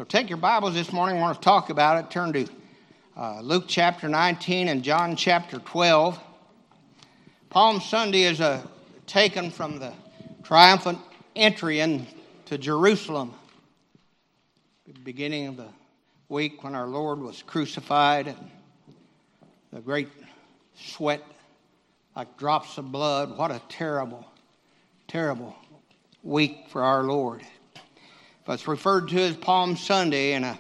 So take your Bibles this morning. I want to talk about it. Turn to Luke chapter 19 and John chapter 12. Palm Sunday is taken from the triumphant entry into Jerusalem, the beginning of the week when our Lord was crucified, and the great sweat like drops of blood. What a terrible, terrible week for our Lord. But it's referred to as Palm Sunday, and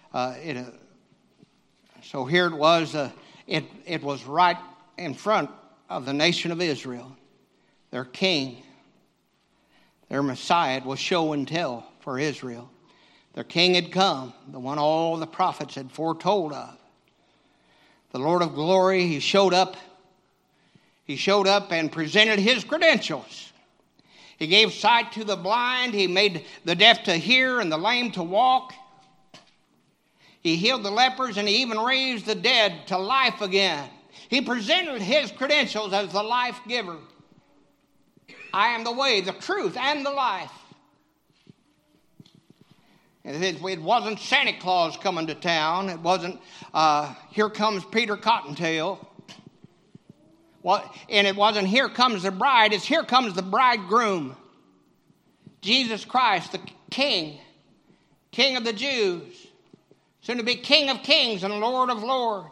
so here it was. It was right in front of the nation of Israel. Their king, their Messiah, was show and tell for Israel. Their king had come, the one all the prophets had foretold of. The Lord of glory, he showed up. He showed up and presented his credentials. He gave sight to the blind. He made the deaf to hear and the lame to walk. He healed the lepers, and he even raised the dead to life again. He presented his credentials as the life giver. I am the way, the truth, and the life. It wasn't Santa Claus coming to town. It wasn't, here comes Peter Cottontail. And it wasn't here comes the bride. It's here comes the bridegroom. Jesus Christ, the King of the Jews. Soon to be King of kings and Lord of lords.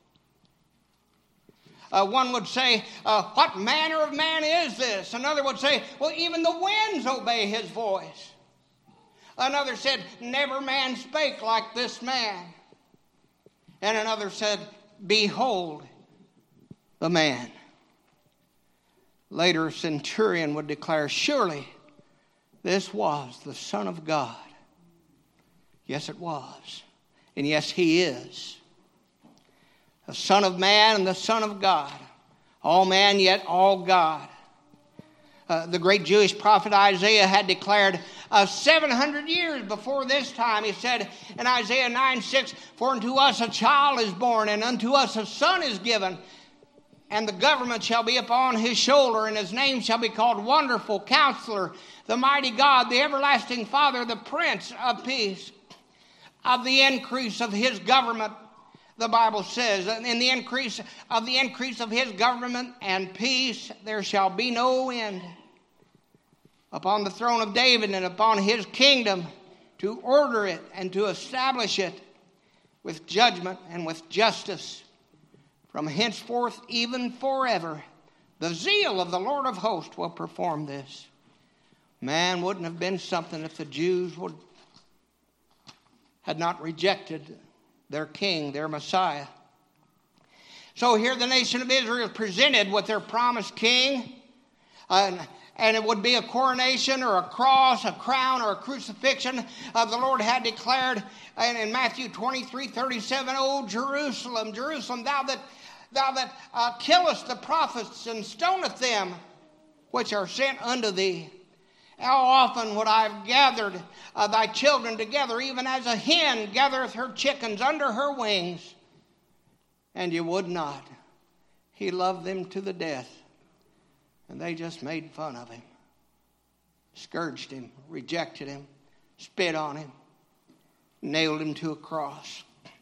One would say, what manner of man is this? Another would say, well, even the winds obey his voice. Another said, never man spake like this man. And another said, behold the man. Later, a centurion would declare, surely this was the Son of God. Yes, it was. And yes, he is. The Son of Man and the Son of God. All man, yet all God. The great Jewish prophet Isaiah had declared 700 years before this time. He said in Isaiah 9:6, for unto us a child is born, and unto us a son is given. And the government shall be upon his shoulder, and his name shall be called Wonderful, Counselor, the Mighty God, the Everlasting Father, the Prince of Peace. Of the increase of his government, the Bible says, in the increase of his government and peace, there shall be no end. Upon the throne of David and upon his kingdom, to order it and to establish it with judgment and with justice. From henceforth, even forever, the zeal of the Lord of hosts will perform this. Man, wouldn't have been something if the Jews had not rejected their king, their Messiah. So here the nation of Israel is presented with their promised king. And it would be a coronation or a cross, a crown or a crucifixion. The Lord had declared in Matthew 23:37, O Jerusalem, Jerusalem, thou that killest the prophets and stonest them which are sent unto thee. How often would I have gathered thy children together, even as a hen gathereth her chickens under her wings, and you would not. He loved them to the death, and they just made fun of him, scourged him, rejected him, spit on him, nailed him to a cross.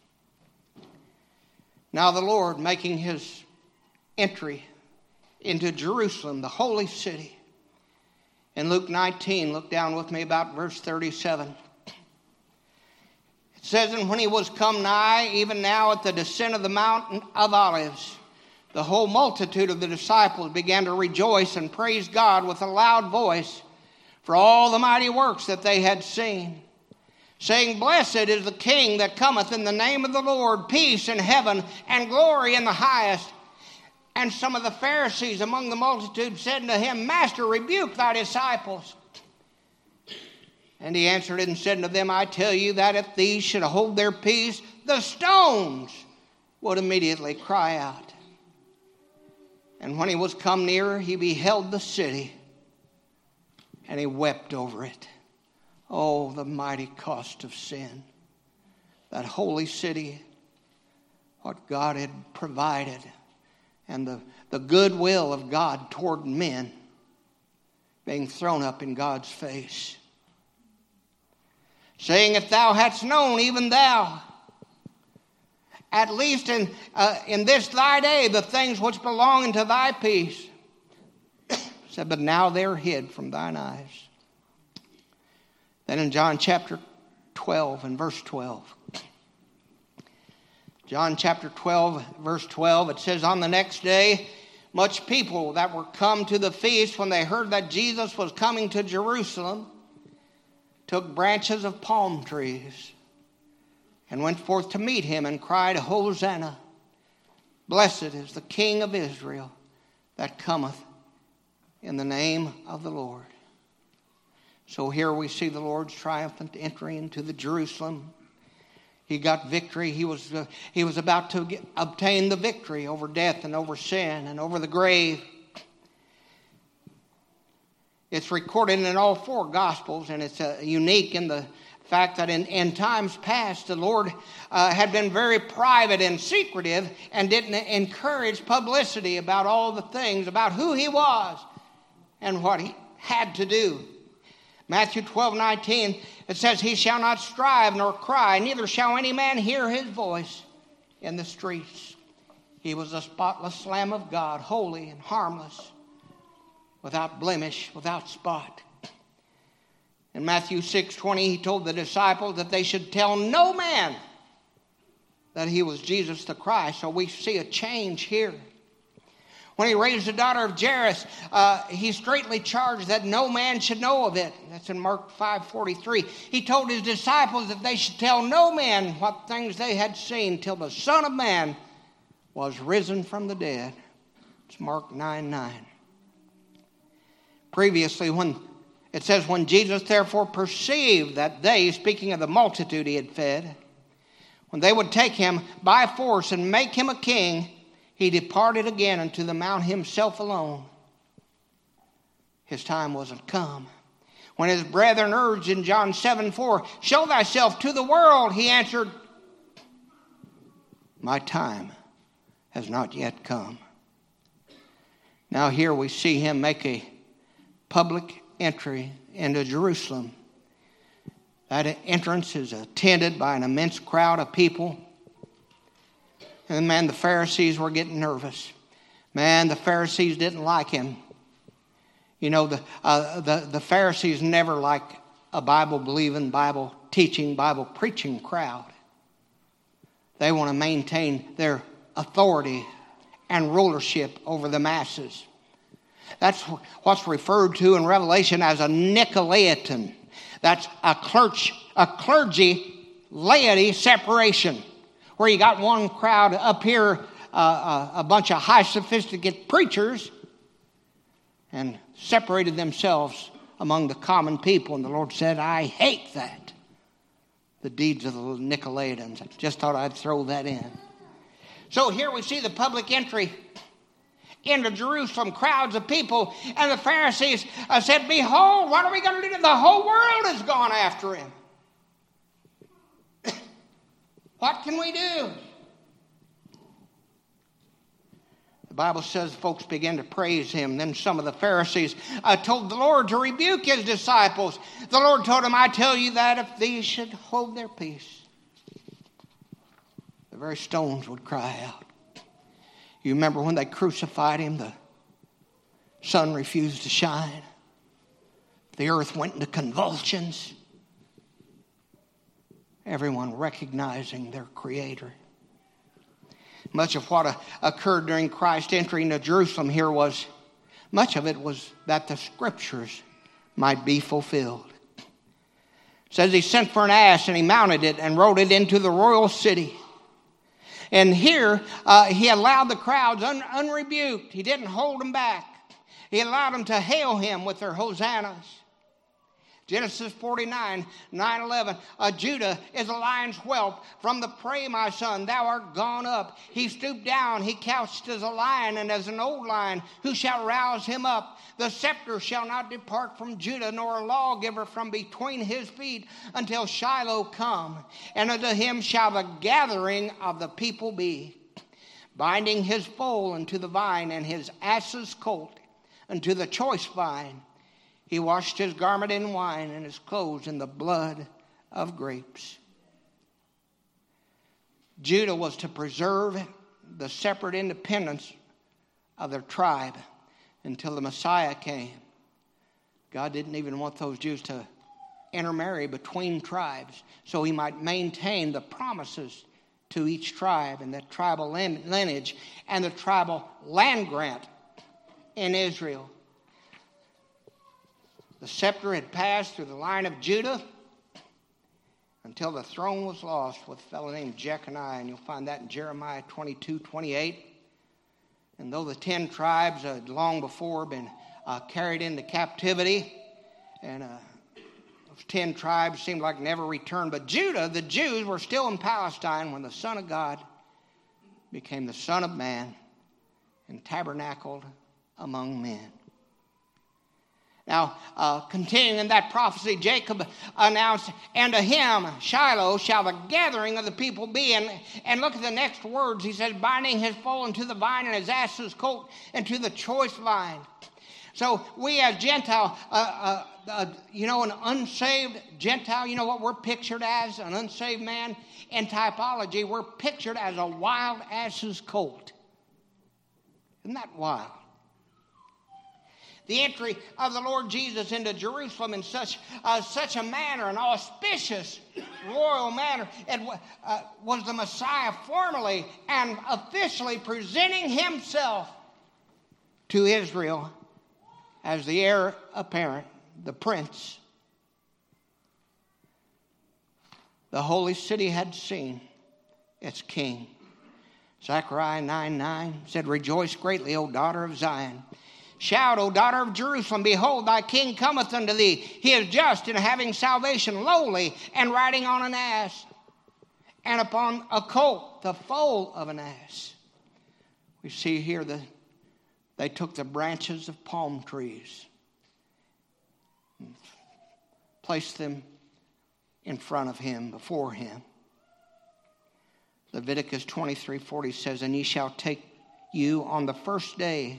Now the Lord making his entry into Jerusalem, the holy city. In Luke 19, look down with me about verse 37. It says, and when he was come nigh, even now at the descent of the mountain of Olives, the whole multitude of the disciples began to rejoice and praise God with a loud voice for all the mighty works that they had seen, saying, blessed is the King that cometh in the name of the Lord, peace in heaven and glory in the highest. And some of the Pharisees among the multitude said unto him, Master, rebuke thy disciples. And he answered and said unto them, I tell you that if these should hold their peace, the stones would immediately cry out. And when he was come near, he beheld the city, and he wept over it. Oh, the mighty cost of sin. That holy city, what God had provided, and the goodwill of God toward men being thrown up in God's face. saying, if thou hadst known, even thou, at least in this thy day, the things which belong unto thy peace. Said, but now they are hid from thine eyes. Then in John chapter 12 and verse 12. John chapter 12, verse 12, it says, on the next day, much people that were come to the feast, when they heard that Jesus was coming to Jerusalem, took branches of palm trees and went forth to meet him and cried, Hosanna! Blessed is the King of Israel that cometh in the name of the Lord. So here we see the Lord's triumphant entry into the Jerusalem. He got victory. He was about to obtain the victory over death and over sin and over the grave. It's recorded in all four Gospels, and it's unique in the fact that in times past, the Lord had been very private and secretive and didn't encourage publicity about all the things, about who he was and what he had to do. Matthew 12:19, it says, he shall not strive nor cry, neither shall any man hear his voice in the streets. He was a spotless Lamb of God, holy and harmless, without blemish, without spot. In Matthew 6:20, he told the disciples that they should tell no man that he was Jesus the Christ. So we see a change here. When he raised the daughter of Jairus, he straitly charged that no man should know of it. That's in Mark 5:43. He told his disciples that they should tell no man what things they had seen till the Son of Man was risen from the dead. It's Mark 9:9. Previously, when it says, when Jesus therefore perceived that they, speaking of the multitude he had fed, when they would take him by force and make him a king, he departed again unto the mount himself alone. His time wasn't come. When his brethren urged in John 7:4, show thyself to the world, he answered, my time has not yet come. Now here we see him make a public entry into Jerusalem. That entrance is attended by an immense crowd of people. And man, the Pharisees were getting nervous. Man, the Pharisees didn't like him. You know, the Pharisees never liked a Bible-believing, Bible-teaching, Bible-preaching crowd. They want to maintain their authority and rulership over the masses. That's what's referred to in Revelation as a Nicolaitan. That's a clergy laity separation, where you got one crowd up here, a bunch of high sophisticated preachers, and separated themselves among the common people. And the Lord said, I hate that. The deeds of the Nicolaitans. I just thought I'd throw that in. So here we see the public entry into Jerusalem, crowds of people, and the Pharisees said, behold, what are we going to do? The whole world has gone after him. What can we do? The Bible says folks began to praise him. Then some of the Pharisees told the Lord to rebuke his disciples. The Lord told him, I tell you that if these should hold their peace, the very stones would cry out. You remember when they crucified him, the sun refused to shine. The earth went into convulsions. Everyone recognizing their Creator. Much of what occurred during Christ's entry into Jerusalem here much of it was that the Scriptures might be fulfilled. It says he sent for an ass and he mounted it and rode it into the royal city. And here he allowed the crowds unrebuked. He didn't hold them back. He allowed them to hail him with their hosannas. Genesis 49, 9-11. Judah is a lion's whelp. From the prey, my son, thou art gone up. He stooped down. He couched as a lion and as an old lion. Who shall rouse him up? The scepter shall not depart from Judah, nor a lawgiver from between his feet, until Shiloh come. And unto him shall the gathering of the people be. Binding his foal unto the vine, and his ass's colt unto the choice vine. He washed his garment in wine, and his clothes in the blood of grapes. Judah was to preserve the separate independence of their tribe until the Messiah came. God didn't even want those Jews to intermarry between tribes, so he might maintain the promises to each tribe and the tribal lineage and the tribal land grant in Israel. The scepter had passed through the line of Judah until the throne was lost with a fellow named Jeconiah, and you'll find that in Jeremiah 22:28. And though the 10 tribes had long before been carried into captivity, and those 10 tribes seemed like never returned, but Judah, the Jews, were still in Palestine when the Son of God became the Son of Man and tabernacled among men. Now, continuing in that prophecy, Jacob announced, and to him, Shiloh, shall the gathering of the people be. And look at the next words. He says, binding his foal into the vine and his ass's colt into the choice vine. So we as Gentile, an unsaved Gentile, you know what we're pictured as? An unsaved man. In typology, we're pictured as a wild ass's colt. Isn't that wild? The entry of the Lord Jesus into Jerusalem in such a manner, an auspicious royal manner, it was the Messiah formally and officially presenting himself to Israel as the heir apparent, the prince. The holy city had seen its king. Zechariah 9:9 said, rejoice greatly, O daughter of Zion. Shout, O daughter of Jerusalem, behold, thy king cometh unto thee. He is just and having salvation, lowly, and riding on an ass, and upon a colt, the foal of an ass. We see here that they took the branches of palm trees and placed them in front of him, before him. Leviticus 23:40 says, and ye shall take you on the first day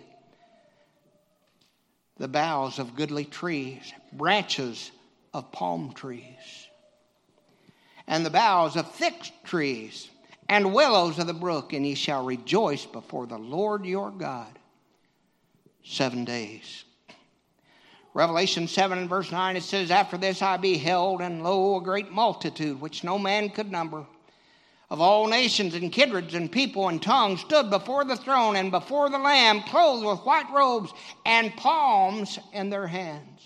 the boughs of goodly trees, branches of palm trees, and the boughs of thick trees, and willows of the brook, and ye shall rejoice before the Lord your God 7 days. Revelation 7 and verse 9, it says, after this I beheld, and lo, a great multitude, which no man could number, of all nations and kindreds and people and tongues, stood before the throne and before the Lamb, clothed with white robes and palms in their hands.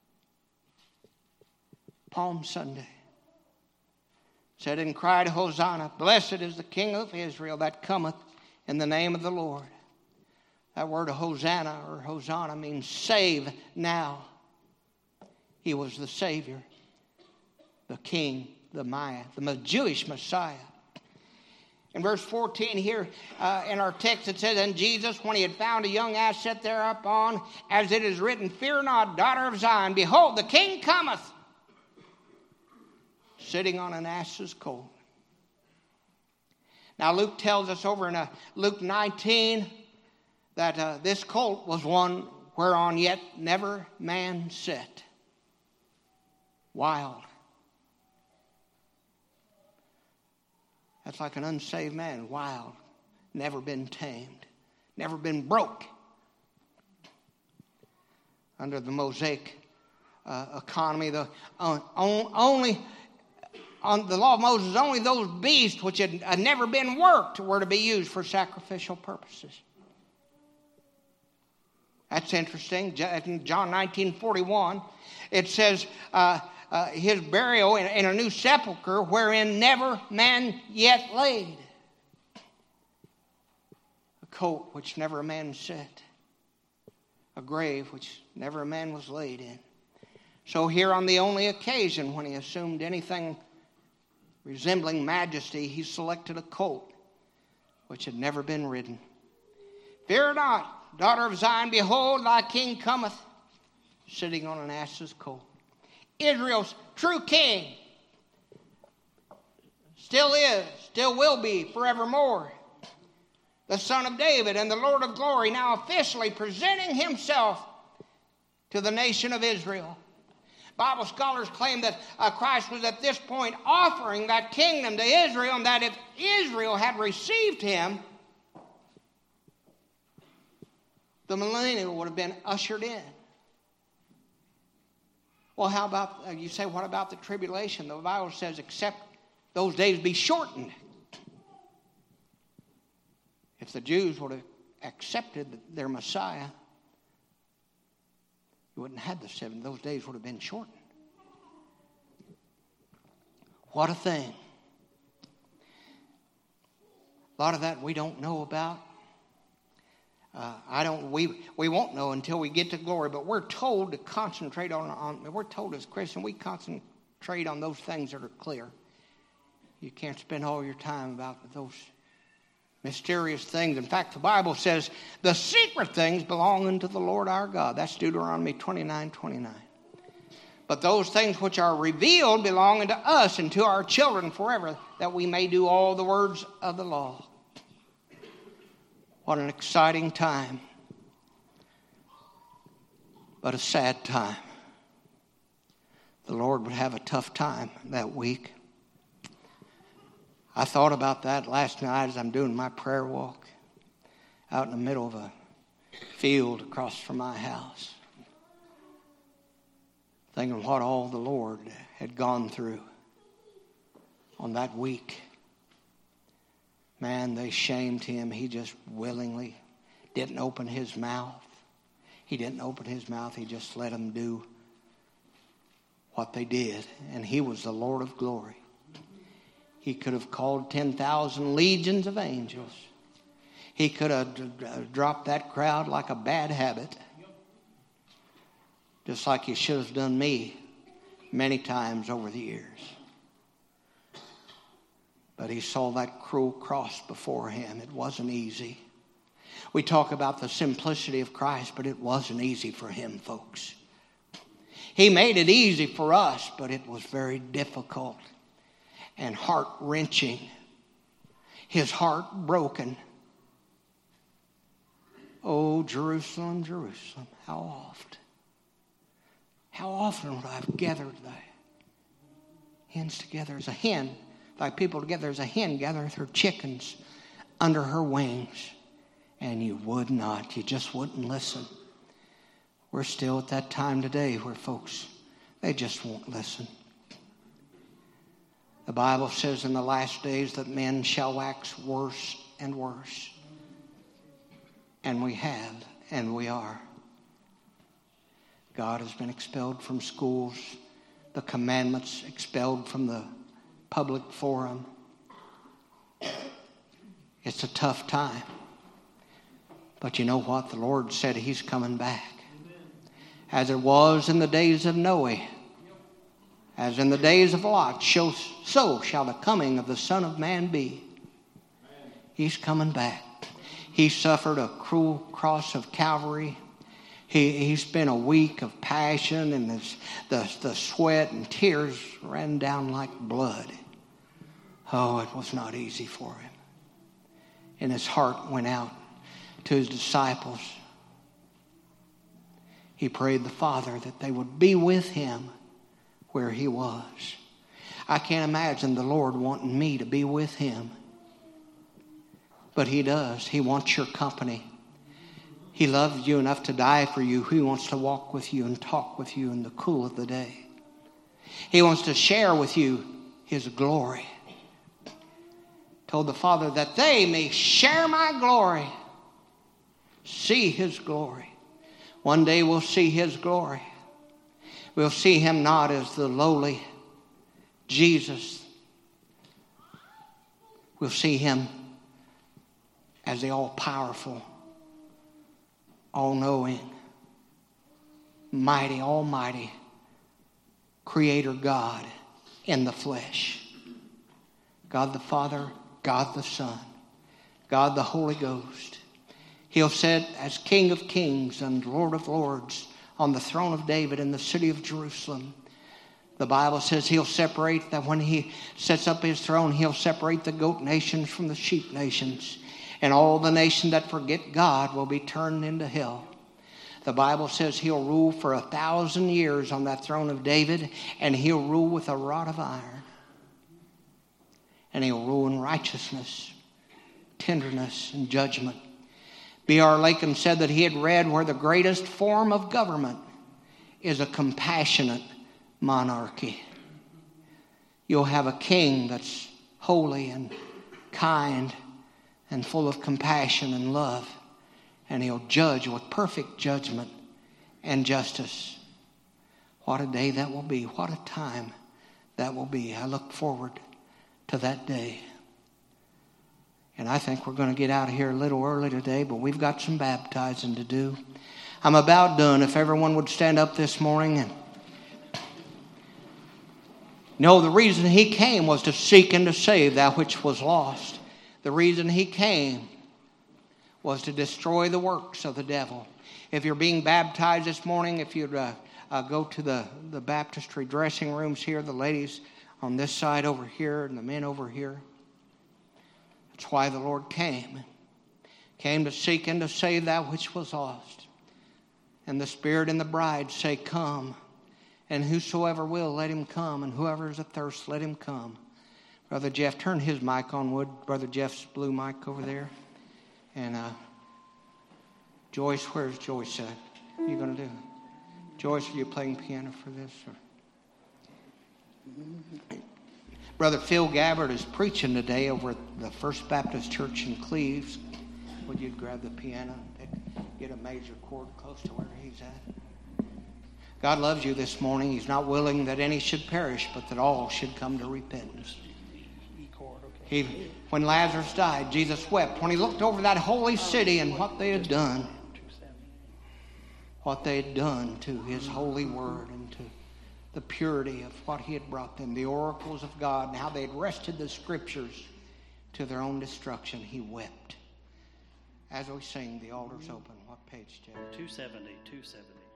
Palm Sunday. Said and cried, Hosanna, blessed is the King of Israel that cometh in the name of the Lord. That word Hosanna or Hosanna means save now. He was the Savior, the King, the Jewish Messiah. In verse 14 here in our text it says, and Jesus, when he had found a young ass set thereupon, as it is written, fear not, daughter of Zion, behold, the King cometh, sitting on an ass's colt. Now Luke tells us over in Luke 19 that this colt was one whereon yet never man sat. Wild. That's like an unsaved man, wild, never been tamed, never been broke. Under the Mosaic economy, only on the law of Moses, only those beasts which had never been worked were to be used for sacrificial purposes. That's interesting. In John 19:41, it says, his burial in a new sepulchre wherein never man yet laid. A coat which never a man sat. A grave which never a man was laid in. So here on the only occasion when he assumed anything resembling majesty, he selected a colt which had never been ridden. Fear not, daughter of Zion, behold, thy king cometh, sitting on an ass's colt. Israel's true king still is, still will be forevermore. The Son of David and the Lord of glory, now officially presenting himself to the nation of Israel. Bible scholars claim that Christ was at this point offering that kingdom to Israel, and that if Israel had received him, the millennium would have been ushered in. Well, how about, you say, what about the tribulation? The Bible says, except those days be shortened. If the Jews would have accepted their Messiah, you wouldn't have had the 7. Those days would have been shortened. What a thing. A lot of that we don't know about. We won't know until we get to glory, but we're told to concentrate we're told as Christians, we concentrate on those things that are clear. You can't spend all your time about those mysterious things. In fact, the Bible says the secret things belong unto the Lord our God. That's Deuteronomy 29:29. But those things which are revealed belong unto us and to our children forever, that we may do all the words of the law. What an exciting time, but a sad time. The Lord would have a tough time that week. I thought about that last night as I'm doing my prayer walk out in the middle of a field across from my house, thinking what all the Lord had gone through on that week. Man, they shamed him. He just willingly didn't open his mouth. He didn't open his mouth. He just let them do what they did. And he was the Lord of glory. He could have called 10,000 legions of angels. He could have dropped that crowd like a bad habit. Just like he should have done me many times over the years. But he saw that cruel cross before him. It wasn't easy. We talk about the simplicity of Christ, but it wasn't easy for him, folks. He made it easy for us, but it was very difficult and heart-wrenching. His heart broken. Oh, Jerusalem, Jerusalem, how often would I have gathered thy hens together as a hen, thy people together as a hen gathereth her chickens under her wings, and you would not. You just wouldn't listen. We're still at that time today where folks, they just won't listen. The Bible says in the last days that men shall wax worse and worse. And we have, and we are. God has been expelled from schools. The commandments expelled from the public forum. It's a tough time. But you know what? The Lord said he's coming back. As it was in the days of Noah, as in the days of Lot, so shall the coming of the Son of Man be. He's coming back. He suffered a cruel cross of Calvary. He spent a week of passion, and the sweat and tears ran down like blood. Oh, it was not easy for him. And his heart went out to his disciples. He prayed the Father that they would be with him where he was. I can't imagine the Lord wanting me to be with him. But he does. He wants your company. He loved you enough to die for you. He wants to walk with you and talk with you in the cool of the day. He wants to share with you his glory. Told the Father that they may share my glory. See his glory. One day we'll see his glory. We'll see him not as the lowly Jesus. We'll see him as the all-powerful, all-knowing, mighty, almighty Creator God in the flesh. God the Father, God the Son, God the Holy Ghost. He'll sit as King of Kings and Lord of Lords on the throne of David in the city of Jerusalem. The Bible says he'll separate, that when he sets up his throne, he'll separate the goat nations from the sheep nations. And all the nations that forget God will be turned into hell. The Bible says he'll rule for 1,000 years on that throne of David, and he'll rule with a rod of iron. And he'll rule in righteousness, tenderness, and judgment. B.R. Lakin said that he had read where the greatest form of government is a compassionate monarchy. You'll have a king that's holy and kind and full of compassion and love. And he'll judge with perfect judgment and justice. What a day that will be. What a time that will be. I look forward to that day. And I think we're going to get out of here a little early today, but we've got some baptizing to do. I'm about done. If everyone would stand up this morning. And no, the reason he came was to seek and to save that which was lost. The reason he came was to destroy the works of the devil. If you're being baptized this morning, if you'd go to the baptistry dressing rooms here, the ladies on this side over here and the men over here. That's why the Lord came. Came to seek and to save that which was lost. And the Spirit and the bride say, come. And whosoever will, let him come. And whoever is athirst, let him come. Brother Jeff, turn his mic on, would. Brother Jeff's blue mic over there. And Joyce, where's Joyce at? What are you going to do? Joyce, are you playing piano for this? Or? Brother Phil Gabbard is preaching today over at the First Baptist Church in Cleves. Would you grab the piano and get a major chord close to where he's at? God loves you this morning. He's not willing that any should perish, but that all should come to repentance. When Lazarus died, Jesus wept. When he looked over that holy city and what they had done. What they had done to his holy word and to the purity of what he had brought them. The oracles of God and how they had wrested the scriptures to their own destruction. He wept. As we sing, the altar's open. What page, Jeff? 270.